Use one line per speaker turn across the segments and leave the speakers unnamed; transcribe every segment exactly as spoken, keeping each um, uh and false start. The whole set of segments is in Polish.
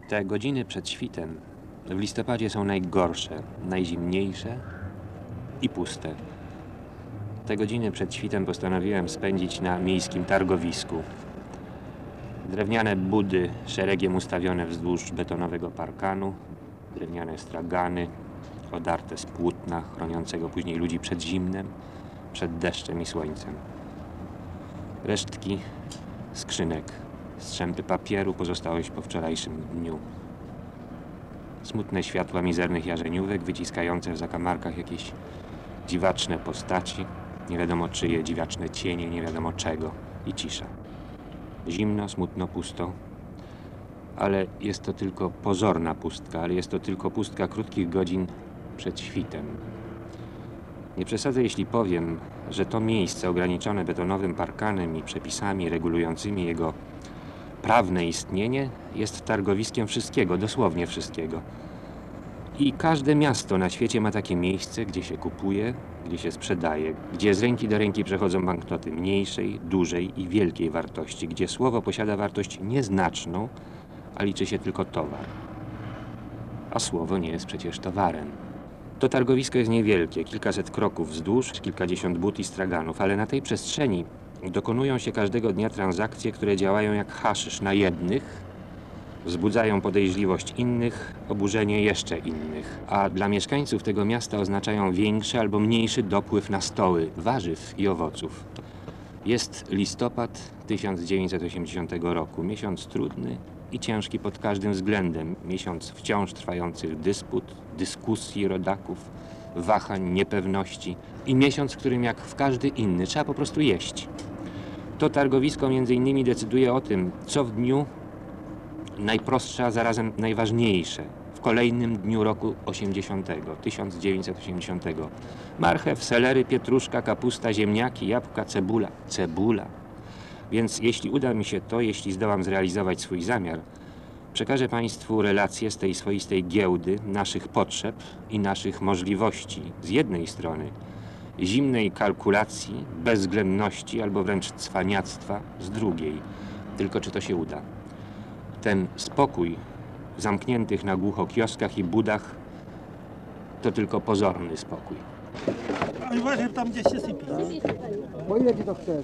Te godziny przed świtem w listopadzie są najgorsze, najzimniejsze i puste. Te godziny przed świtem postanowiłem spędzić na miejskim targowisku. Drewniane budy szeregiem ustawione wzdłuż betonowego parkanu, drewniane stragany odarte z płótna chroniącego później ludzi przed zimnem, przed deszczem i słońcem. Resztki skrzynek, strzępy papieru, pozostałość po wczorajszym dniu. Smutne światła mizernych jarzeniówek wyciskające w zakamarkach jakieś dziwaczne postaci, nie wiadomo czyje, dziwaczne cienie, nie wiadomo czego i cisza. Zimno, smutno, pusto, ale jest to tylko pozorna pustka, ale jest to tylko pustka krótkich godzin przed świtem. Nie przesadzę, jeśli powiem, że to miejsce ograniczone betonowym parkanem i przepisami regulującymi jego prawne istnienie jest targowiskiem wszystkiego, dosłownie wszystkiego. I każde miasto na świecie ma takie miejsce, gdzie się kupuje, gdzie się sprzedaje, gdzie z ręki do ręki przechodzą banknoty mniejszej, dużej i wielkiej wartości, gdzie słowo posiada wartość nieznaczną, a liczy się tylko towar. A słowo nie jest przecież towarem. To targowisko jest niewielkie, kilkaset kroków wzdłuż, kilkadziesiąt but i straganów, ale na tej przestrzeni dokonują się każdego dnia transakcje, które działają jak haszysz na jednych, wzbudzają podejrzliwość innych, oburzenie jeszcze innych, a dla mieszkańców tego miasta oznaczają większy albo mniejszy dopływ na stoły warzyw i owoców. Jest listopad tysiąc dziewięćset osiemdziesiątego roku, miesiąc trudny i ciężki pod każdym względem, miesiąc wciąż trwających dysput, dyskusji rodaków, wahań, niepewności i miesiąc, w którym jak w każdy inny trzeba po prostu jeść. To targowisko między innymi decyduje o tym, co w dniu najprostsze, a zarazem najważniejsze w kolejnym dniu roku osiemdziesiątego, tysiąc dziewięćset osiemdziesiątego. Marchew, selery, pietruszka, kapusta, ziemniaki, jabłka, cebula. Cebula. Więc jeśli uda mi się to, jeśli zdołam zrealizować swój zamiar, przekażę Państwu relację z tej swoistej giełdy naszych potrzeb i naszych możliwości z jednej strony, zimnej kalkulacji, bezwzględności albo wręcz cwaniactwa z drugiej. Tylko czy to się uda? Ten spokój w zamkniętych na głucho kioskach i budach to tylko pozorny spokój.
Ale uważaj, tam gdzieś się sypie.
Po ile ty to chcesz?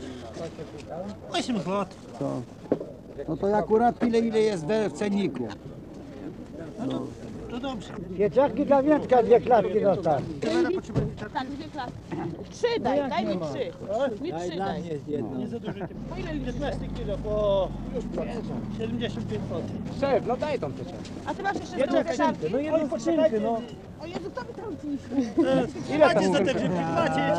osiem złotych.
To. No to akurat tyle, ile jest w cenniku.
No to, to dobrze.
Pieczarki dla Wiatka, dwie klatki dostać.
Tak, dwie klatki. Trzy daj, daj mi trzy. Mi trzy daj.
Nie za dużo. Po ile piętnaście kilo? Po już siedemdziesiąt pięć złotych.
Szef, no daj tą pieczarkę.
A ty masz jeszcze jedną pieczarkę?
No jedną skrzynkę, no.
O Jezu, kto by tam ciśnie?
Ile tam za te grzybki? Macie?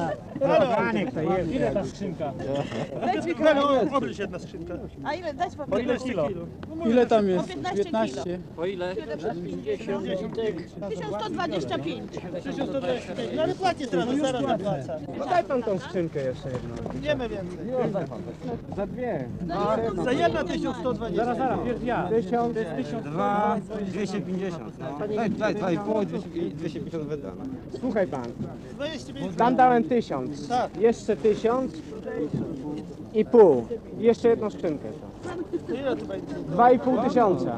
Halo? Ile ta skrzynka?
Daj mi
No, obryć jedna skrzynka.
A ile? Dać po
Po ile
kilo.
kilo?
Ile tam
Po
jest?
piętnaście
piętnaście.
kilo.
Po ile?
tysiąc sto dwadzieścia pięć.
tysiąc sto dwadzieścia pięć. No ale płacisz teraz, no zaraz zapłacę.
No daj pan tą skrzynkę jeszcze jedną.
Nie ma więcej.
Za dwie.
Za jedna tysiąc sto dwadzieścia. Zaraz, zaraz,
Pięć ja. Tysiąc.
Dwa, dwieście pięćdziesiąt. No. Daj, daj, dwa i pół, dwieście pięćdziesiąt wydane.
Słuchaj pan,
dwadzieścia pięć.
tam dałem tysiąc.
Tak.
Jeszcze tysiąc i pół. I jeszcze jedną skrzynkę.
To ile to będzie?
Dwa i pół tysiąca.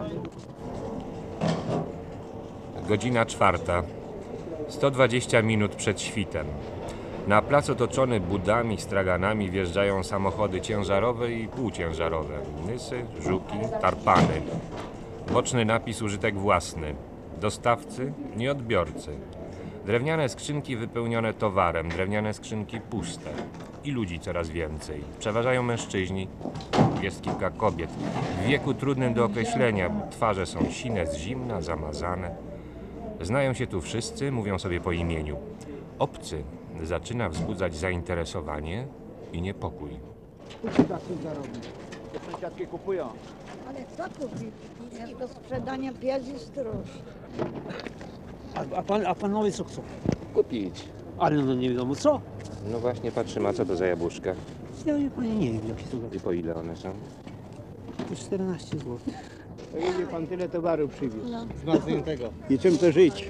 Godzina czwarta. sto dwadzieścia minut przed świtem. Na plac otoczony budami, straganami wjeżdżają samochody ciężarowe i półciężarowe. Nysy, żuki, tarpany. Boczny napis użytek własny. Dostawcy, nie odbiorcy. Drewniane skrzynki wypełnione towarem, drewniane skrzynki puste. I ludzi coraz więcej. Przeważają mężczyźni. Jest kilka kobiet. W wieku trudnym do określenia, bo twarze są sine z zimna, zamazane. Znają się tu wszyscy, mówią sobie po imieniu. Obcy zaczyna wzbudzać zainteresowanie i niepokój.
Sąsiadki kupują.
Ale kto kupi? Jest do sprzedania pies i stróż.
A, a, pan, a panowie co chcą?
Kupić.
Ale no nie wiadomo co.
No właśnie patrzymy, a co to za jabłuszka?
Ja nie, panie nie wiem jak się to robi.
I po ile one są?
To czternaście złotych.
To jedzie pan tyle towaru przywiózł.
No.
Zmarzniętego. I czym to żyć?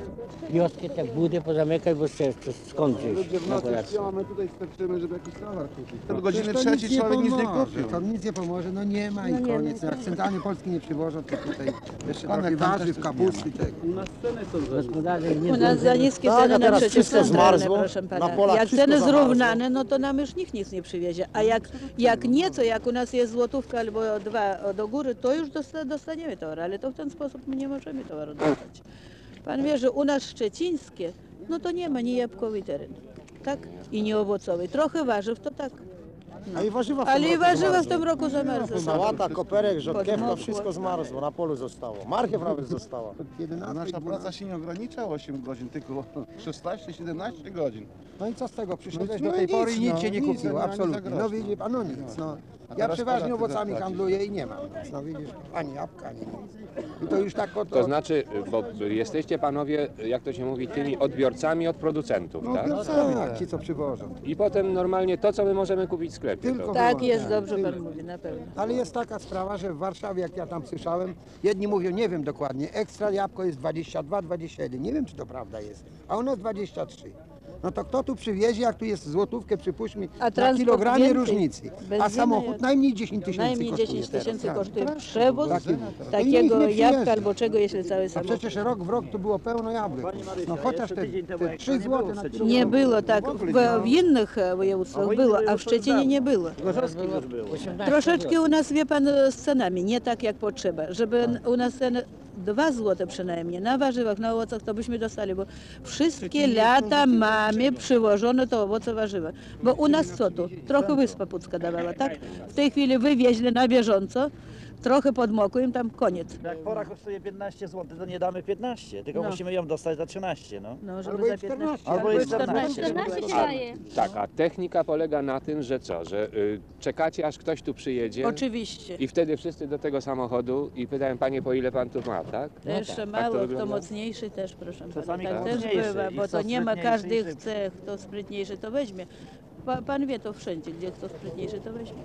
Wioskę, te budy pozamykaj, bo chcesz skończyć.
Ludzie w
na
nocy
kolacji.
śpią, a my tutaj starczymy, żeby jakiś towar kupić. Do
No,
godziny
przecież to
trzeciej człowiek nic nie
pomoże,
kupił.
To nic nie pomoże, no nie ma i
No nie,
koniec.
no.
Jak centralnie Polski nie przywożą, to tutaj jeszcze
One
trochę
tam
warzyw,
też
kapusty, tego.
Gospodarze nie
U nas za niskie
Tak, a
ceny na
teraz wszystko
przeciwcentralne,
zmarzło,
proszę
na
pana.
polach
Jak
wszystko
ceny
zamarzło.
zrównane, no to nam już nikt nic nie przywiezie. A jak, jak nie, to jak u nas jest złotówka albo dwa do góry, to już dosta- dostaniemy towar, ale to w ten sposób my nie możemy towaru dostać. Pan wie, że u nas szczecińskie, no to nie ma ni jabłkowy teren, tak? I nie owocowy. Trochę warzyw, to tak.
A i warzywa w tym
Ale i
roku
warzywa w
zamarzły.
tym roku zamarzły.
Sałata, koperek, rzodkiewka,
Podmokło.
wszystko zmarzło, na polu zostało. Marchew nawet została.
A nasza praca się nie ogranicza osiem godzin, tylko szesnaście siedemnaście godzin.
No i co z tego? Przyszedłeś
No
do tej
nic,
pory i nic
no,
się nie
nic,
kupiło,
ani za
absolutnie.
grosz,
No
no.
widzi pan, no nic. No.
A
Ja
teraz
przeważnie
podatki
owocami
zapłacisz.
handluję i nie mam nic. No widzisz, ani jabłka, ani nic. I to już tak oto...
To znaczy, bo jesteście panowie, jak to się mówi, tymi odbiorcami od producentów,
No,
tak?
no tak, ci co przywożą.
I potem normalnie to, co my możemy kupić w sklepie.
Tylko
To...
Tak
wyłącznie.
jest, dobrze
Tyle.
pan mówi, na pewno.
Ale jest taka sprawa, że w Warszawie, jak ja tam słyszałem, jedni mówią, nie wiem dokładnie, ekstra jabłko jest dwadzieścia dwa, dwadzieścia jeden. Nie wiem, czy to prawda jest. A u nas dwadzieścia trzy. No to kto tu przywiezie, jak tu jest złotówkę, przypuśćmy,
A
na
transport
kilogramie
więcej.
różnicy. A
Benzyna
samochód
jak-
najmniej dziesięć tysięcy
Najmniej
kosztuje
dziesięć
teraz.
tysięcy
Tak.
kosztuje przewóz
Taki- I nikt
takiego
nie
jabłka
przyjeżdża.
albo czego, jeśli cały
A
samochód.
przecież rok w rok tu było pełno jabłek. No chociaż te, te trzy złote na kilogram.
Nie było tak, w, w innych e, województwach było, a w Szczecinie nie było.
Gorzowski już było.
Troszeczkę u nas, wie pan, z cenami, nie tak jak potrzeba. Żeby u nas ceny dwa złote przynajmniej na warzywach, na owocach, to byśmy dostali, bo wszystkie lata mamy przywożone to owoce, warzywa. Bo u nas co tu? Trochę Wyspa Pucka dawała, tak? W tej chwili wywieźli na bieżąco, trochę podmokły im tam koniec.
Jak pora kosztuje piętnaście złotych, to nie damy piętnaście, tylko
No.
musimy ją dostać za trzynaście, no.
No,
Albo
żeby za
i czternaście.
piętnaście.
Albo i czternaście.
czternaście.
się daje.
Tak, a technika polega na tym, że co, że y, czekacie aż ktoś tu przyjedzie
Oczywiście.
i wtedy wszyscy do tego samochodu i pytają, panie, po ile pan tu ma, tak?
Też
tak. Tak to
mało, kto
wygląda?
mocniejszy też, proszę pana.
Czasami
Tak
kto
też
mocniejszy
bywa,
i
bo
kto
to nie ma
sprytniejszy
każdy
i szybki.
chce, kto sprytniejszy to weźmie. Pa, pan wie to wszędzie, gdzie kto sprytniejszy to weźmie.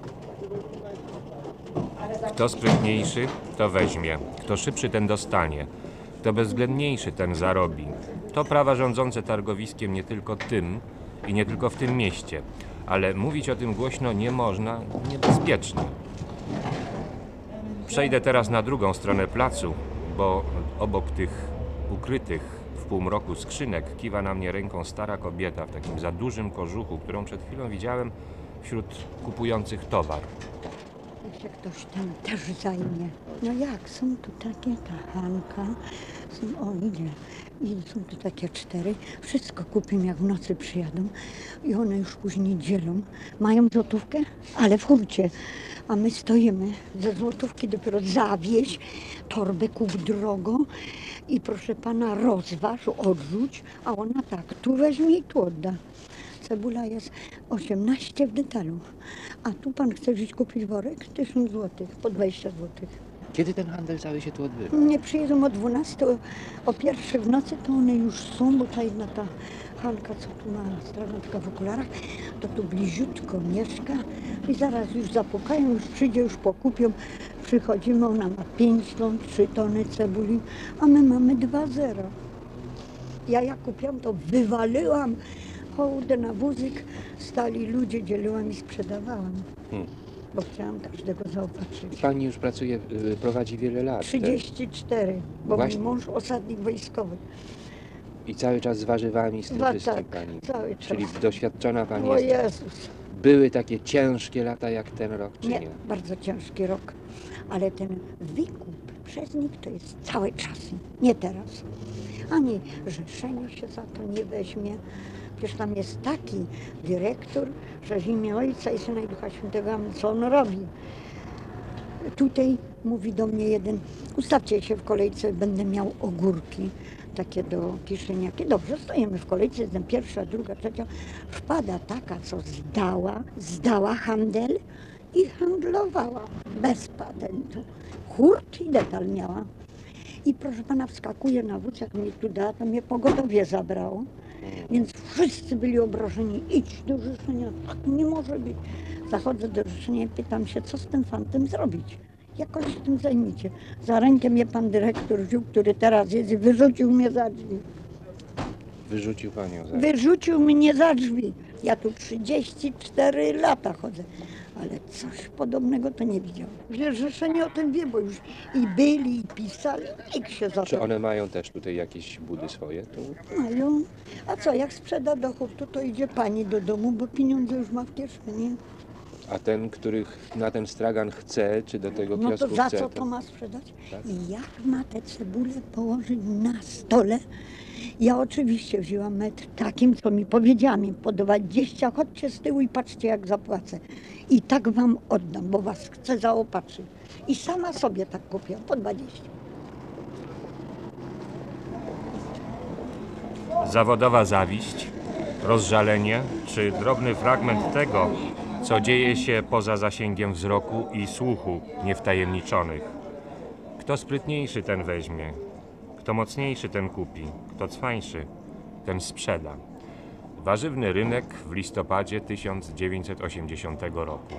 Kto sprytniejszy, to weźmie. Kto szybszy, ten dostanie. Kto bezwzględniejszy, ten zarobi. To prawa rządzące targowiskiem nie tylko tym i nie tylko w tym mieście. Ale mówić o tym głośno nie można, niebezpiecznie. Przejdę teraz na drugą stronę placu, bo obok tych ukrytych w półmroku skrzynek kiwa na mnie ręką stara kobieta w takim za dużym kożuchu, którą przed chwilą widziałem wśród kupujących towar.
Niech się ktoś tam też zajmie. No jak, są tu takie, ta Hanka, są, o ile, i są tu takie cztery. Wszystko kupimy, jak w nocy przyjadą i one już później dzielą. Mają złotówkę, ale w hurcie. A my stoimy ze złotówki dopiero zawieźć, torbę kup drogo i proszę pana rozważ, odrzuć, a ona tak, tu weźmie i tu odda. Cebula jest osiemnaście w detalu, a tu pan chce gdzieś kupić worek? tysiąc złotych, po dwadzieścia złotych.
Kiedy ten handel cały się tu odbywa?
Nie przyjedą o dwunastej, o pierwszej w nocy to one już są, bo ta jedna ta Hanka, co tu ma strażaczka w okularach, to tu bliziutko mieszka i zaraz już zapukają, już przyjdzie, już pokupią. Przychodzimy, ona ma pięć ton, trzy tony cebuli, a my mamy dwa zero. Ja jak kupiłam, to wywaliłam hołdę na wózek, stali ludzie, dzieliłam i sprzedawałam,
Hmm.
bo chciałam każdego zaopatrzyć.
Pani już pracuje, y, prowadzi wiele lat.
trzydzieści cztery, bo
Właśnie.
mój mąż osadnik wojskowy.
tak? I cały czas z warzywami, z tym
No
wszystkim
tak,
pani.
cały czas.
Czyli doświadczona pani
O
jest.
Jezus,
Były takie ciężkie lata jak ten rok, czy nie?
nie, bardzo ciężki rok, ale ten wykup przez nich to jest cały czas, nie teraz. Ani rzeszenie się za to nie weźmie. Przecież tam jest taki dyrektor, że w imię Ojca i Syna i Ducha Świętego, amen, co on robi. Tutaj mówi do mnie jeden, ustawcie się w kolejce, będę miał ogórki takie do kieszeniaki. Dobrze, stoimy w kolejce, jestem pierwsza, druga, trzecia. Wpada taka, co zdała, zdała handel i handlowała bez patentu. Hurt i detal miała. I proszę pana, wskakuje na wóz, jak mnie tu da, to mnie pogotowie zabrało. Więc wszyscy byli obrażeni, idź do Rzeszenia, tak nie może być. Zachodzę do Rzeszenia i pytam się, co z tym fantem zrobić. Jakoś się tym zajmijcie. Za rękę mnie pan dyrektor wziął, który teraz jest i wyrzucił mnie za drzwi.
Wyrzucił panią za...
Wyrzucił mnie za drzwi. Ja tu trzydzieści cztery lata chodzę, ale coś podobnego to nie widziałam. Wiesz, Rzeszenie o tym wie, bo już i byli, i pisali, nikt się za
Czy
to...
one mają też tutaj jakieś budy swoje? Tu?
Mają. A co, jak sprzeda dochód, to to idzie pani do domu, bo pieniądze już ma w kieszeni.
A ten, który na ten stragan chce, czy do tego
No
kiosku
to za
chce?
co to ma sprzedać?
Tak?
I jak ma te cebule położyć na stole? Ja oczywiście wzięłam metr takim, co mi powiedziałam im po dwadzieścia, chodźcie z tyłu i patrzcie, jak zapłacę. I tak wam oddam, bo was chcę zaopatrzyć. I sama sobie tak kupiłam, po dwadzieścia.
Zawodowa zawiść, rozżalenie czy drobny fragment tego, co dzieje się poza zasięgiem wzroku i słuchu niewtajemniczonych. Kto sprytniejszy, ten weźmie. Kto mocniejszy, ten kupi. Kto cwańszy, ten sprzeda. Warzywny rynek w listopadzie tysiąc dziewięćset osiemdziesiątego roku.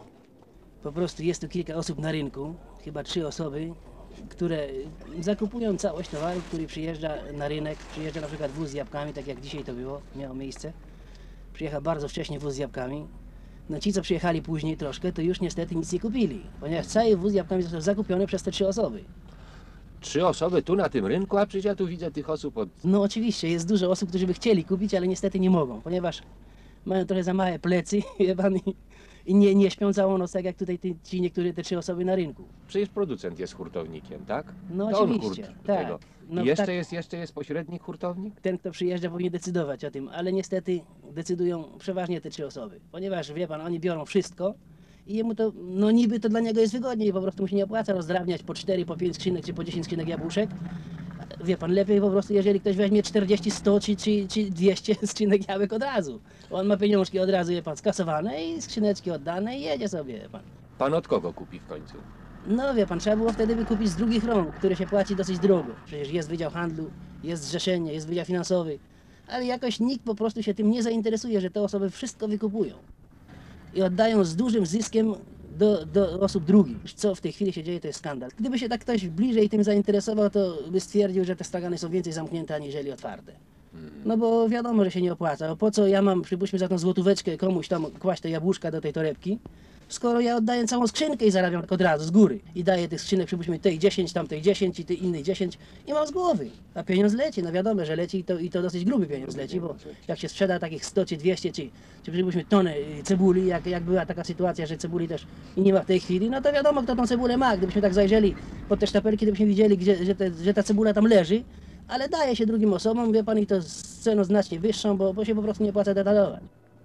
Po prostu jest tu kilka osób na rynku, chyba trzy osoby, które zakupują całość towaru, który przyjeżdża na rynek. Przyjeżdża na przykład wóz z jabłkami, tak jak dzisiaj to było, miało miejsce. Przyjechał bardzo wcześnie wóz z jabłkami. No ci, co przyjechali później troszkę, to już niestety nic nie kupili, ponieważ cały wóz z jabłkami został zakupiony przez te trzy osoby.
Trzy osoby tu na tym rynku, a przecież ja tu widzę tych osób od...
No oczywiście, jest dużo osób, którzy by chcieli kupić, ale niestety nie mogą, ponieważ mają trochę za małe plecy, wie pan, i, i nie, nie śpią całą noc, tak jak tutaj ty, ci niektóre te trzy osoby na rynku.
Przecież producent jest hurtownikiem, tak?
No
To on
oczywiście,
hurt
tak.
tego.
No,
I jeszcze,
tak.
jest, jeszcze jest pośrednik hurtownik?
Ten, kto przyjeżdża, powinien decydować o tym, ale niestety decydują przeważnie te trzy osoby, ponieważ wie pan, oni biorą wszystko i jemu to, no niby to dla niego jest wygodniej, po prostu mu się nie opłaca rozdrabniać po cztery, po pięć skrzynek czy po dziesięć skrzynek jabłuszek. Wie pan, lepiej po prostu, jeżeli ktoś weźmie czterdzieści, sto czy, czy, czy dwieście skrzynek jabłek od razu. On ma pieniążki od razu, wie pan, skasowane i skrzyneczki oddane i jedzie sobie, wie pan.
Pan od kogo kupi w końcu?
No wie pan, trzeba było wtedy wykupić z drugich rąk, które się płaci dosyć drogo. Przecież jest Wydział Handlu, jest zrzeszenie, jest Wydział Finansowy, ale jakoś nikt po prostu się tym nie zainteresuje, że te osoby wszystko wykupują i oddają z dużym zyskiem do, do osób drugich. Co w tej chwili się dzieje, to jest skandal. Gdyby się tak ktoś bliżej tym zainteresował, to by stwierdził, że te stragany są więcej zamknięte aniżeli otwarte. No bo wiadomo, że się nie opłaca. Bo po co ja mam, przypuśćmy, za tą złotóweczkę komuś tam kłaść te jabłuszka do tej torebki, skoro ja oddaję całą skrzynkę i zarabiam tak od razu, z góry. I daję tych skrzynek, przypuśćmy, tej dziesięć, tamtej dziesięć i tej innej dziesięć i mam z głowy. A pieniądz leci, no wiadomo, że leci i to, i to dosyć gruby pieniądz leci, bo jak się sprzeda takich sto czy dwieście, czy, czy przypuśćmy tonę cebuli, jak, jak była taka sytuacja, że cebuli też i nie ma w tej chwili, no to wiadomo, kto tą cebulę ma. Gdybyśmy tak zajrzeli pod te sztapelki, to byśmy widzieli, gdzie, że, te, że ta cebula tam leży, ale daje się drugim osobom, wie pan, i to z ceną znacznie wyższą, bo, bo się po prostu nie opłaca detalować.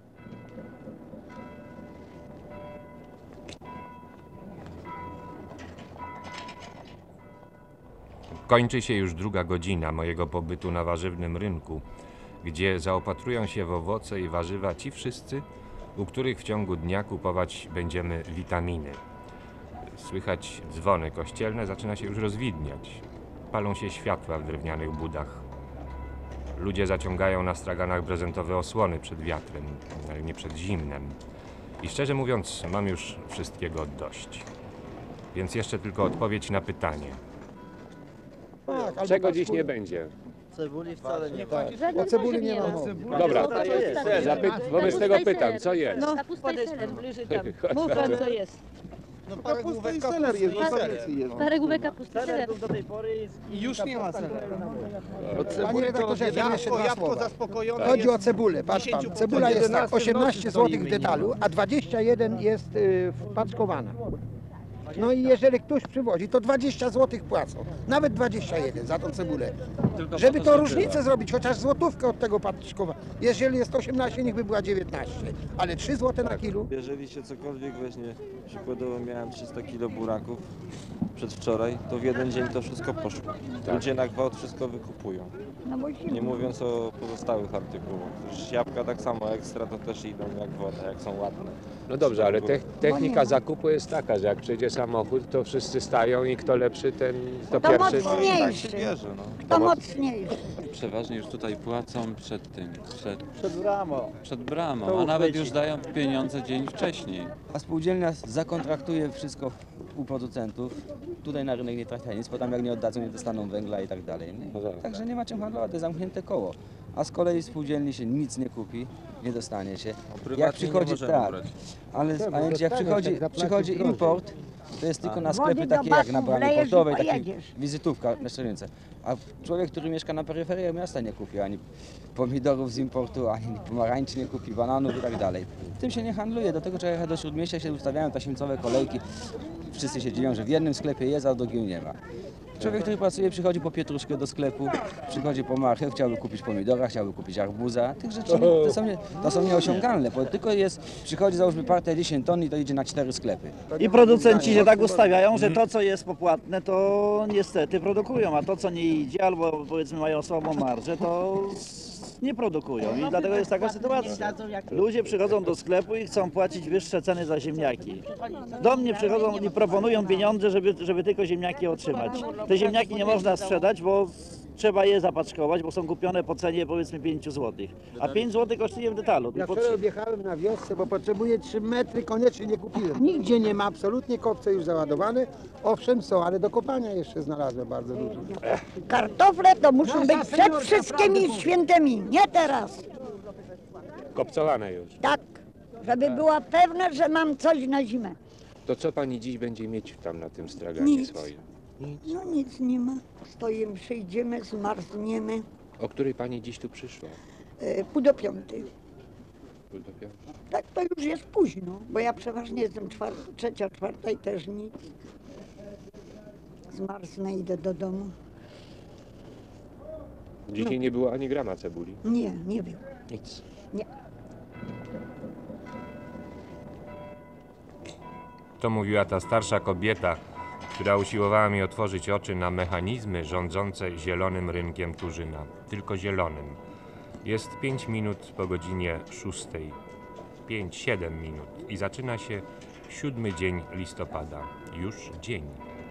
Kończy się już druga godzina mojego pobytu na warzywnym rynku, gdzie zaopatrują się w owoce i warzywa ci wszyscy, u których w ciągu dnia kupować będziemy witaminy. Słychać dzwony kościelne, zaczyna się już rozwidniać. Palą się światła w drewnianych budach. Ludzie zaciągają na straganach prezentowe osłony przed wiatrem, ale nie przed zimnem. I szczerze mówiąc, mam już wszystkiego dość. Więc jeszcze tylko odpowiedź na pytanie.
Tak, albo
Czego
tak
dziś
pół-
nie będzie?
Cebuli wcale nie
Tak. O cebuli nie ma mowy.
Dobra, zapyt, wobec tego pytam, co jest?
No, podejdź pan bliżej tam. Mów pan, co jest.
No kapusta i seler jest, bo seler jest.
Staregłówek kapusty, seler.
do tej pory
I już nie ma celu.
Panie redaktorze, jeszcze
Jabłko,
dwa
jabłko
słowa.
zaspokojone
Chodzi o
jest
cebulę, patrz pan.
dziesięciu
Cebula jest tak,
jedenaście
osiemnaście złotych w detalu, a dwadzieścia jeden jest y, wpaczkowana. No i jeżeli ktoś przywozi, to dwadzieścia złotych płacą. Nawet dwadzieścia jeden za tą cebulę. Żeby to różnicę zrobić, chociaż złotówkę od tego paczkowa. Jeżeli jest osiemnaście, niech by była dziewiętnaście. Ale trzy złote na kilo.
Jeżeli się cokolwiek weźmie, przykładowo miałem trzysta kilo buraków przedwczoraj, to w jeden dzień to wszystko poszło. Ludzie na gwałt wszystko wykupują.
No bo
Nie mówiąc o pozostałych artykułach. Przecież jabłka tak samo ekstra to też idą jak woda, jak są ładne.
No dobrze, ale te, technika zakupu jest taka, że jak przyjdzie samochód, to wszyscy stają i kto lepszy, ten to
To
pierwszy.
mocniejszy.
Tak się bierze, no.
To mocniejszy.
Przeważnie już tutaj płacą przed tym, przed,
Przed bramą.
przed bramą,
To
a nawet
uchwyci.
już dają pieniądze dzień wcześniej.
A spółdzielnia zakontraktuje wszystko u producentów. Tutaj na rynek nie trafia nic, bo tam jak nie oddadzą, nie dostaną węgla i tak dalej. nie? Także nie ma czym handlować, to jest zamknięte koło. a z kolei spółdzielni się nic nie kupi, nie dostanie się.
prywatnie
Jak przychodzi,
nie możemy
tak,
brać.
ale,
Czemu?
ale jak
Dostaniesz,
przychodzi,
jak zapłacisz
przychodzi
drożej.
import, to jest tylko na
Wody
sklepy
do
takie jak na
basu
bramie
wlejesz i
portowej, taki
pojedziesz.
wizytówka na strzelnicy. A człowiek, który mieszka na peryferiach miasta nie kupi ani pomidorów z importu, ani pomarańczy nie kupi, bananów i tak dalej. Tym się nie handluje, do tego trzeba jechać do Śródmieścia, się ustawiają taśmcowe kolejki. Wszyscy się dziwią, że w jednym sklepie jest, a w drugim nie ma. Człowiek, który pracuje, przychodzi po pietruszkę do sklepu, przychodzi po marchew, chciałby kupić pomidora, chciałby kupić arbuza. Tych rzeczy nie, to, są nie, to są nieosiągalne, bo tylko jest, przychodzi załóżmy partia dziesięć ton i to idzie na cztery sklepy.
I producenci się tak ustawiają, że to, co jest popłatne, to niestety produkują, a to, co nie idzie, albo powiedzmy mają słabą marżę, to nie produkują. I dlatego jest taka sytuacja. Ludzie przychodzą do sklepu i chcą płacić wyższe ceny za ziemniaki. Do mnie przychodzą i proponują pieniądze, żeby, żeby tylko ziemniaki otrzymać. Te ziemniaki nie można sprzedać, bo trzeba je zapaczkować, bo są kupione po cenie powiedzmy pięć złotych. A pięć złotych kosztuje w detalu.
Ja
Po
wczoraj
trzy.
objechałem na wiosce, bo potrzebuję trzy metry, koniecznie nie kupiłem. Nigdzie nie ma, absolutnie kopce już załadowane. Owszem są, ale do kopania jeszcze znalazłem bardzo dużo.
Kartofle to muszą być przed wszystkimi świętymi, nie teraz.
Kopcowane już.
Tak, żeby była pewna, że mam coś na zimę.
To co pani dziś będzie mieć tam na tym straganie
Nic.
swoim?
No nic nie ma. Stoimy, przyjdziemy, zmarzniemy.
O której pani dziś tu przyszła?
E, pół do piątej.
Pół do piątej.
Tak to już jest późno, bo ja przeważnie jestem czwarta, trzecia, czwarta i też nic. Zmarznę, idę do domu.
Dzisiaj nie było ani grama cebuli.
Nie, nie było.
Nic.
Nie.
To mówiła ta starsza kobieta, która usiłowała mi otworzyć oczy na mechanizmy rządzące zielonym rynkiem Turzyna. Tylko zielonym. Jest pięć minut po godzinie szóstej. Pięć, siedem minut. I zaczyna się siódmy dzień listopada. Już dzień.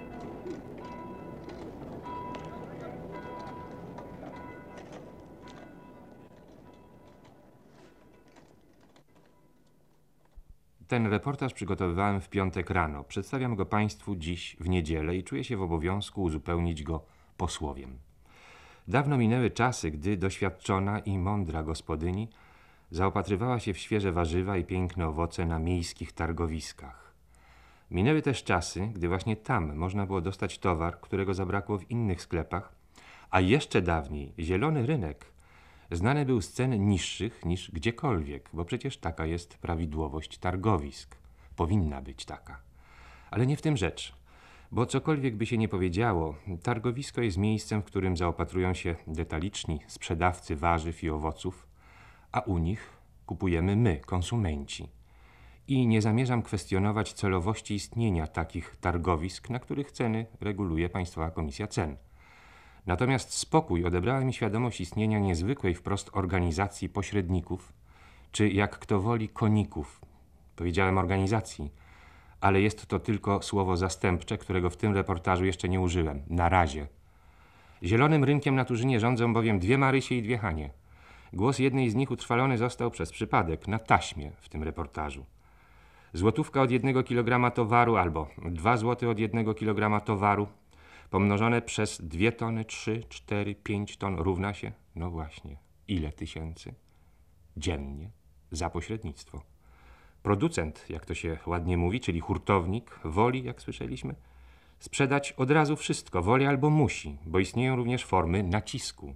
Ten reportaż przygotowywałem w piątek rano. Przedstawiam go Państwu dziś w niedzielę i czuję się w obowiązku uzupełnić go posłowiem. Dawno minęły czasy, gdy doświadczona i mądra gospodyni zaopatrywała się w świeże warzywa i piękne owoce na miejskich targowiskach. Minęły też czasy, gdy właśnie tam można było dostać towar, którego zabrakło w innych sklepach, a jeszcze dawniej zielony rynek znany był z cen niższych niż gdziekolwiek, bo przecież taka jest prawidłowość targowisk. Powinna być taka. Ale nie w tym rzecz, bo cokolwiek by się nie powiedziało, targowisko jest miejscem, w którym zaopatrują się detaliczni sprzedawcy warzyw i owoców, a u nich kupujemy my, konsumenci. I nie zamierzam kwestionować celowości istnienia takich targowisk, na których ceny reguluje Państwowa Komisja Cen. Natomiast spokój odebrała mi świadomość istnienia niezwykłej wprost organizacji pośredników, czy jak kto woli koników. Powiedziałem organizacji, ale jest to tylko słowo zastępcze, którego w tym reportażu jeszcze nie użyłem. Na razie. Zielonym rynkiem na Turzynie rządzą bowiem dwie Marysie i dwie Hanie. Głos jednej z nich utrwalony został przez przypadek na taśmie w tym reportażu. Złotówka od jednego kilograma towaru albo dwa złote od jednego kilograma towaru pomnożone przez dwie tony, trzy, cztery, pięć ton równa się, no właśnie, ile tysięcy? Dziennie za pośrednictwo. Producent, jak to się ładnie mówi, czyli hurtownik, woli, jak słyszeliśmy, sprzedać od razu wszystko, woli albo musi, bo istnieją również formy nacisku.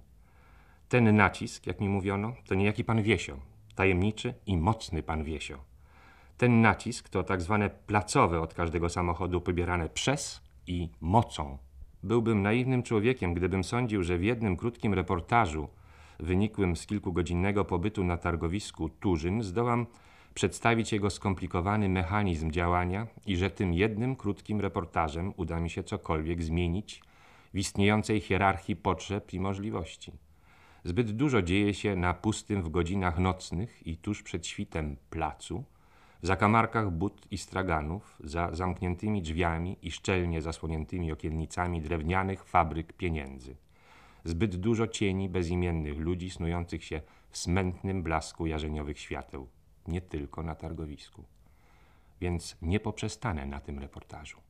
Ten nacisk, jak mi mówiono, to niejaki pan Wiesio, tajemniczy i mocny pan Wiesio. Ten nacisk to tak zwane placowe od każdego samochodu pobierane przez i mocą. Byłbym naiwnym człowiekiem, gdybym sądził, że w jednym krótkim reportażu, wynikłym z kilkugodzinnego pobytu na targowisku Turzyn, zdołam przedstawić jego skomplikowany mechanizm działania i że tym jednym krótkim reportażem uda mi się cokolwiek zmienić w istniejącej hierarchii potrzeb i możliwości. Zbyt dużo dzieje się na pustym w godzinach nocnych i tuż przed świtem placu, w zakamarkach but i straganów, za zamkniętymi drzwiami i szczelnie zasłoniętymi okiennicami drewnianych fabryk pieniędzy. Zbyt dużo cieni bezimiennych ludzi snujących się w smętnym blasku jarzeniowych świateł, nie tylko na targowisku. Więc nie poprzestanę na tym reportażu.